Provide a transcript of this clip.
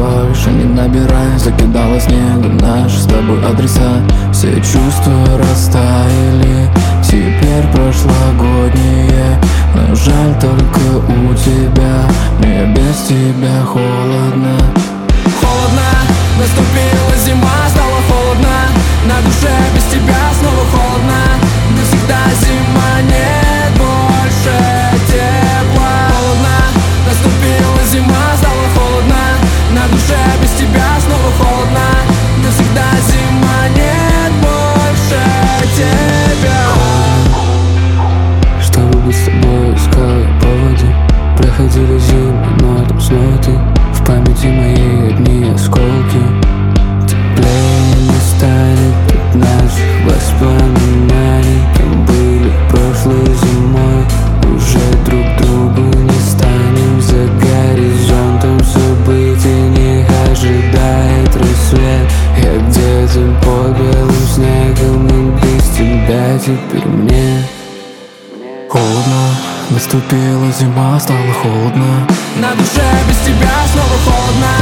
больше не набирай. Закидала снегом наши с тобой адреса. Все чувства растаяли, теперь прошлогодние. Но жаль только у тебя, мне без тебя холодно. Холодно, наступила зима, стало холодно. На душе без тебя снова холодно. Навсегда зима, нет больше тепла. Холодно, наступила зима, стало холодно. На душе без тебя снова холодно. Навсегда зима, нет больше тебя. Чтобы быть с тобой, искал я поводы. Проходили зимы, но там снова ты. В памяти моей одни осколки. Теплее не станет от наших воспоминаний. Кем были прошлой зимой, уже друг другу не станем. За горизонтом событий них ожидает рассвет. Я где-то под белым снегом, и без тебя теперь мне Холодно, наступила зима, стало холодно. На душе без тебя снова холодно.